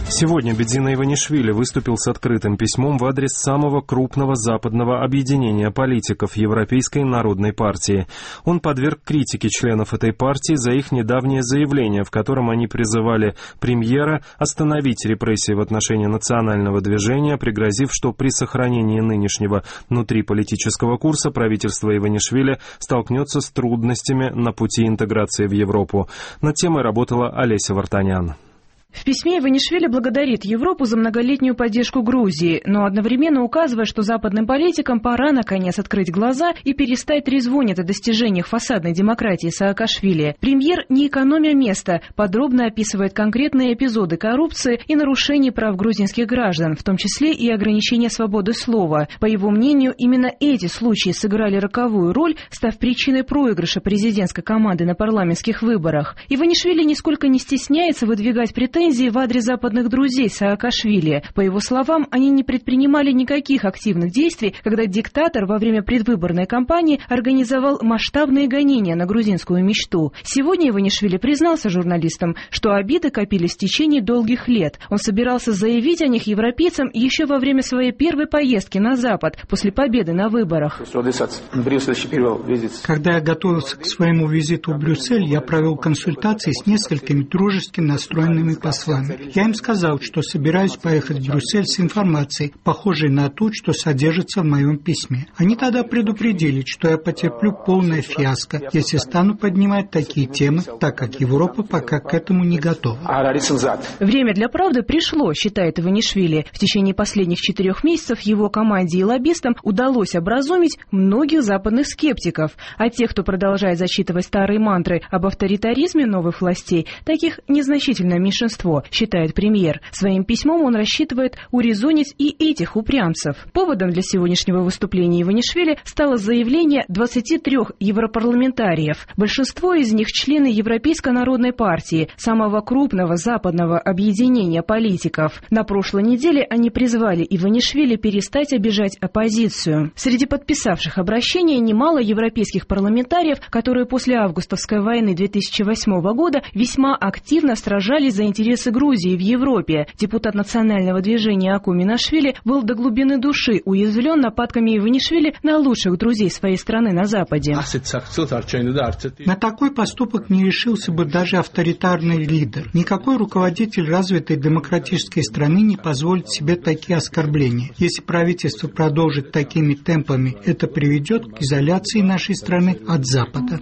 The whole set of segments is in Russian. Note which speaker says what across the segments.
Speaker 1: Сегодня Бедзина Иванишвили выступил с открытым письмом в адрес самого крупного западного объединения политиков Европейской народной партии. Он подверг критике членов этой партии за их недавнее заявление, в котором они призывали премьера остановить репрессии в отношении национального движения, пригрозив, что при сохранении нынешнего внутриполитического курса правительство Иванишвили столкнется с трудностями на пути интеграции в Европу. Над темой работала Олеся Вартанян.
Speaker 2: В письме Иванишвили благодарит Европу за многолетнюю поддержку Грузии, но одновременно указывая, что западным политикам пора наконец открыть глаза и перестать трезвонить о достижениях фасадной демократии Саакашвили. Премьер, не экономя места, подробно описывает конкретные эпизоды коррупции и нарушений прав грузинских граждан, в том числе и ограничения свободы слова. По его мнению, именно эти случаи сыграли роковую роль, став причиной проигрыша президентской команды на парламентских выборах. Иванишвили нисколько не стесняется выдвигать претензии в адрес западных друзей Саакашвили. По его словам, они не предпринимали никаких активных действий, когда диктатор во время предвыборной кампании организовал масштабные гонения на грузинскую мечту. Сегодня Иванишвили признался журналистам, что обиды копились в течение долгих лет. Он собирался заявить о них европейцам еще во время своей первой поездки на Запад, после победы на выборах.
Speaker 3: Когда я готовился к своему визиту в Брюссель, я провел консультации с несколькими дружески настроенными послами. Я им сказал, что собираюсь поехать в Брюссель с информацией, похожей на ту, что содержится в моем письме. Они тогда предупредили, что я потерплю полное фиаско, если стану поднимать такие темы, так как Европа пока к этому не готова.
Speaker 2: Время для правды пришло, считает Иванишвили. В течение последних 4 месяцев его команде и лоббистам удалось образумить многих западных скептиков. А тех, кто продолжает зачитывать старые мантры об авторитаризме новых властей, таких незначительное меньшинство, считает премьер. Своим письмом он рассчитывает урезонить и этих упрямцев. Поводом для сегодняшнего выступления Иванишвили стало заявление 23 европарламентариев. Большинство из них члены Европейской народной партии, самого крупного западного объединения политиков. На прошлой неделе они призвали Иванишвили перестать обижать оппозицию. Среди подписавших обращение немало европейских парламентариев, которые после августовской войны 2008 года весьма активно сражались за интересы Грузии в Европе. Депутат национального движения Аку Минашвили был до глубины души уязвлен нападками Иванишвили на лучших друзей своей страны на Западе.
Speaker 3: На такой поступок не решился бы даже авторитарный лидер. Никакой руководитель развитой демократической страны не позволит себе такие оскорбления. Если правительство продолжит такими темпами, это приведет к изоляции нашей страны от Запада.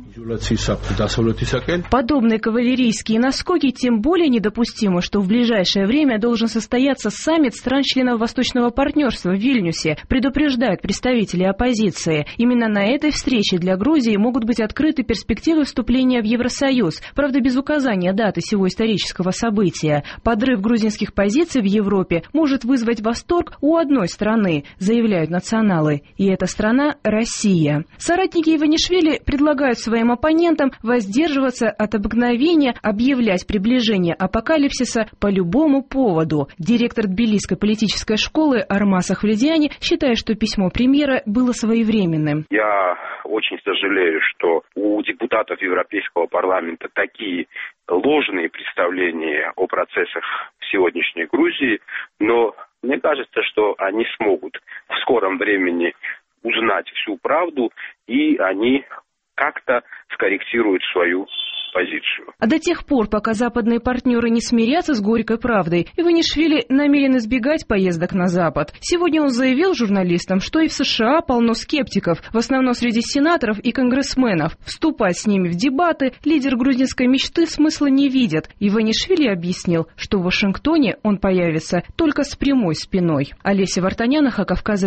Speaker 2: Подобные кавалерийские наскоки тем более недопустимы, что в ближайшее время должен состояться саммит стран-членов Восточного партнерства в Вильнюсе, предупреждают представители оппозиции. Именно на этой встрече для Грузии могут быть открыты перспективы вступления в Евросоюз, правда без указания даты сего исторического события. Подрыв грузинских позиций в Европе может вызвать восторг у одной страны, заявляют националы, и эта страна – Россия. Соратники Иванишвили предлагают своим оппонентам воздерживаться от обыкновения объявлять приближение апокалипсиса по любому поводу. Директор Тбилисской политической школы Армас Ахвледиани считает, что письмо премьера было своевременным.
Speaker 4: Я очень сожалею, что у депутатов Европейского парламента такие ложные представления о процессах в сегодняшней Грузии, но мне кажется, что они смогут в скором времени узнать всю правду, и они как-то скорректируют свою позицию.
Speaker 2: А до тех пор, пока западные партнеры не смирятся с горькой правдой, Иванишвили намерен избегать поездок на Запад. Сегодня он заявил журналистам, что и в США полно скептиков, в основном среди сенаторов и конгрессменов. Вступать с ними в дебаты лидер грузинской мечты смысла не видит. Иванишвили объяснил, что в Вашингтоне он появится только с прямой спиной. Олеся Вартанян, Кавказ.